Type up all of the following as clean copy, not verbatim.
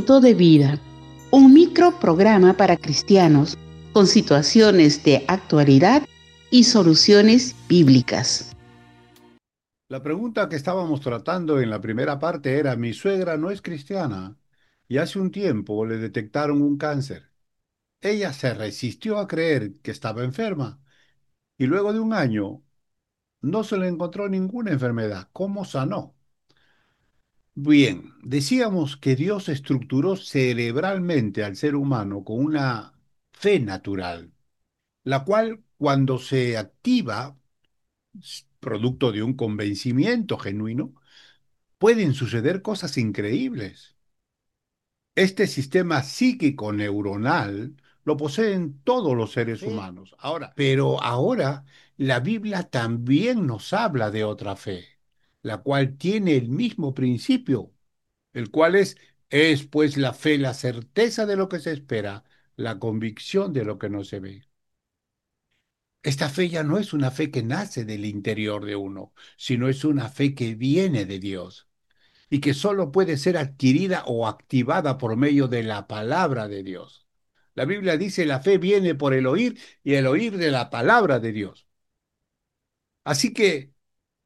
Fruto de Vida, un microprograma para cristianos con situaciones de actualidad y soluciones bíblicas. La pregunta que estábamos tratando en la primera parte era, mi suegra no es cristiana y hace un tiempo le detectaron un cáncer. Ella se resistió a creer que estaba enferma y luego de un año no se le encontró ninguna enfermedad. ¿Cómo sanó? Bien, decíamos que Dios estructuró cerebralmente al ser humano con una fe natural, la cual cuando se activa, producto de un convencimiento genuino, pueden suceder cosas increíbles. Este sistema psíquico neuronal lo poseen todos los seres humanos. Pero ahora la Biblia también nos habla de otra fe, la cual tiene el mismo principio, el cual es pues la fe, la certeza de lo que se espera, la convicción de lo que no se ve. Esta fe ya no es una fe que nace del interior de uno, sino es una fe que viene de Dios y que solo puede ser adquirida o activada por medio de la palabra de Dios. La Biblia dice, la fe viene por el oír y el oír de la palabra de Dios. Así que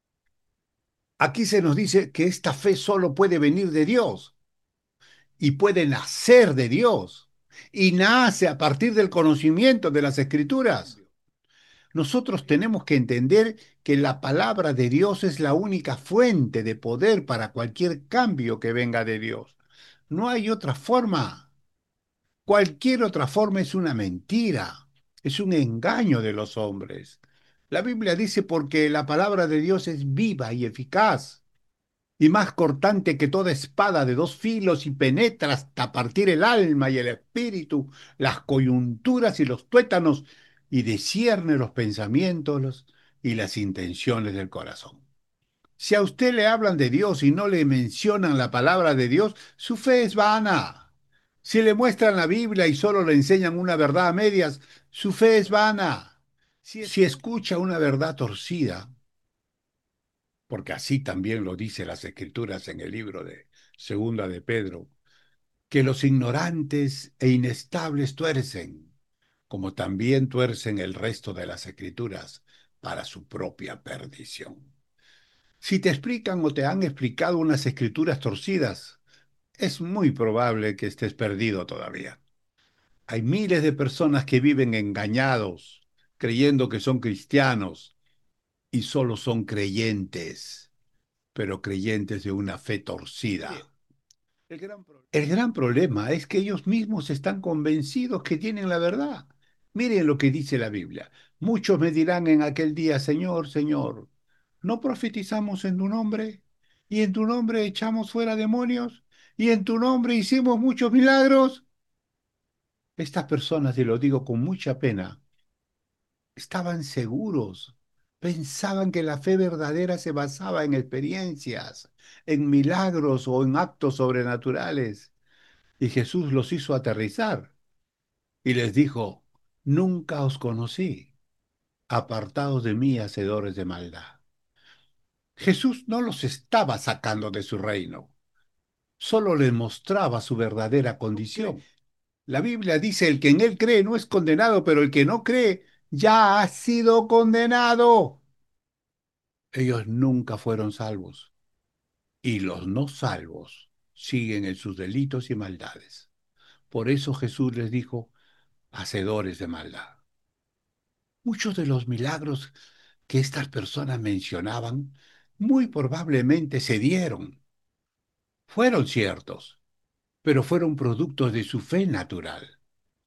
aquí se nos dice que esta fe solo puede venir de Dios y puede nacer de Dios y nace a partir del conocimiento de las Escrituras. Nosotros tenemos que entender que la palabra de Dios es la única fuente de poder para cualquier cambio que venga de Dios. No hay otra forma. Cualquier otra forma es una mentira, es un engaño de los hombres. La Biblia dice porque la palabra de Dios es viva y eficaz y más cortante que toda espada de dos filos y penetra hasta partir el alma y el espíritu, las coyunturas y los tuétanos y discierne los pensamientos y las intenciones del corazón. Si a usted le hablan de Dios y no le mencionan la palabra de Dios, su fe es vana. Si le muestran la Biblia y solo le enseñan una verdad a medias, su fe es vana. Si escucha una verdad torcida, porque así también lo dice las Escrituras en el libro de Segunda de Pedro, que los ignorantes e inestables tuercen, como también tuercen el resto de las Escrituras para su propia perdición. Si te explican o te han explicado unas escrituras torcidas, es muy probable que estés perdido todavía. Hay miles de personas que viven engañados, creyendo que son cristianos y solo son creyentes, pero creyentes de una fe torcida. El gran problema es que ellos mismos están convencidos que tienen la verdad. Miren lo que dice la Biblia. Muchos me dirán en aquel día, Señor, Señor, ¿no profetizamos en tu nombre? ¿Y en tu nombre echamos fuera demonios? ¿Y en tu nombre hicimos muchos milagros? Estas personas, y lo digo con mucha pena, estaban seguros, pensaban que la fe verdadera se basaba en experiencias, en milagros o en actos sobrenaturales. Y Jesús los hizo aterrizar y les dijo, nunca os conocí, apartados de mí, hacedores de maldad. Jesús no los estaba sacando de su reino, solo les mostraba su verdadera condición. La Biblia dice, el que en él cree no es condenado, pero el que no cree ya ha sido condenado. Ellos nunca fueron salvos y los no salvos siguen en sus delitos y maldades. Por eso Jesús les dijo, hacedores de maldad. Muchos de los milagros que estas personas mencionaban muy probablemente se dieron, fueron ciertos, pero fueron productos de su fe natural.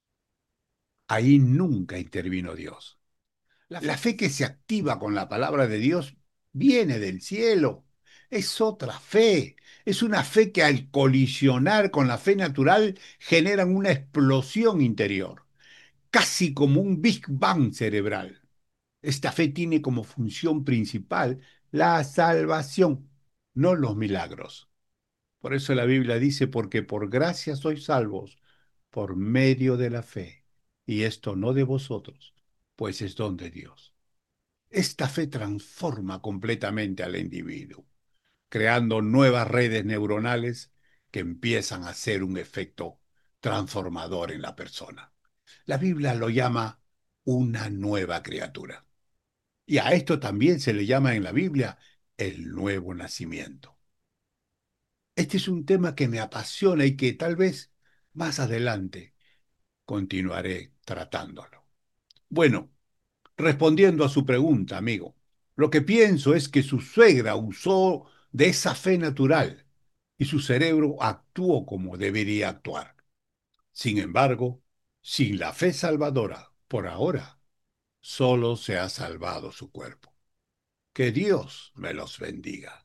Ahí nunca intervino Dios. La fe que se activa con la palabra de Dios viene del cielo. Es otra fe. Es una fe que al colisionar con la fe natural generan una explosión interior, casi como un Big Bang cerebral. Esta fe tiene como función principal la salvación, no los milagros. Por eso la Biblia dice, porque por gracia sois salvos, por medio de la fe. Y esto no de vosotros, pues es don de Dios. Esta fe transforma completamente al individuo, creando nuevas redes neuronales que empiezan a hacer un efecto transformador en la persona. La Biblia lo llama una nueva criatura. Y a esto también se le llama en la Biblia el nuevo nacimiento. Este es un tema que me apasiona y que tal vez más adelante continuaré tratándolo. Bueno, respondiendo a su pregunta, amigo, lo que pienso es que su suegra usó de esa fe natural y su cerebro actuó como debería actuar. Sin embargo, sin la fe salvadora, por ahora, solo se ha salvado su cuerpo. Que Dios me los bendiga.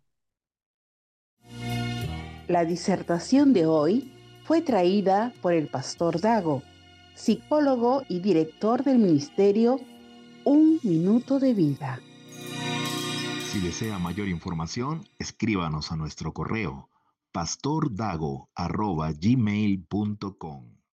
La disertación de hoy fue traída por el pastor Dago, psicólogo y director del ministerio Un Minuto de Vida. Si desea mayor información, escríbanos a nuestro correo pastordago@gmail.com.